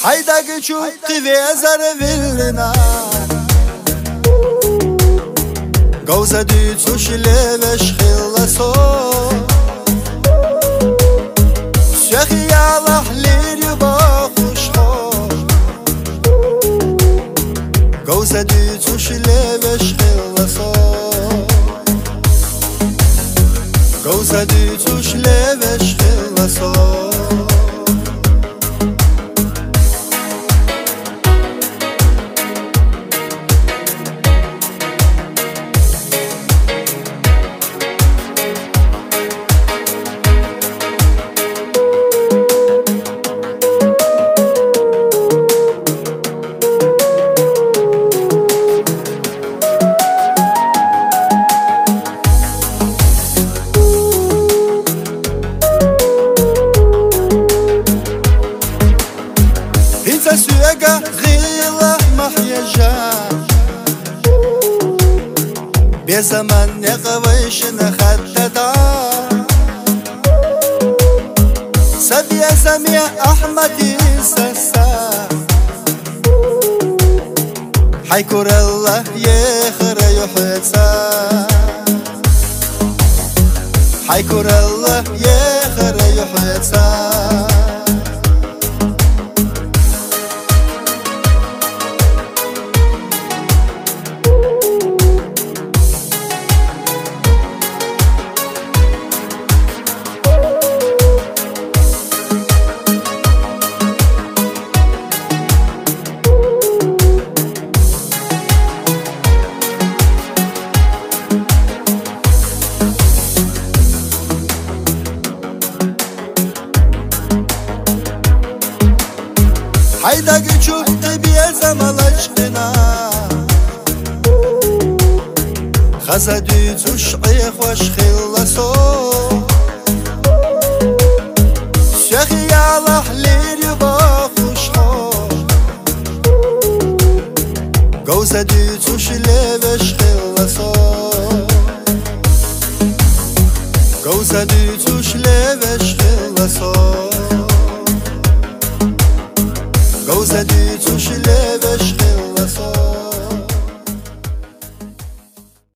Hayda geçuk qivezar villina Gauza dütsuş leveş khillaso Şekhi Allah lir bakhuş Gauza dütsuş leveş khillaso Gauza dütsuş leveş khillaso سويقة غيلة محيجة بزمن نقويش نخددا سبيا سميع أحمد سسا حيكور الله يخر يحسا حيكور الله يخر يحسا Hayda geçuk biyezam aşkına Khaza dütüş ayıkhoş khillaso Şekhi Allah lir bakhuş Gauza dütüş leveş khillaso Gauza dütüş leveş khillaso Gauza dütüş leveş khillaso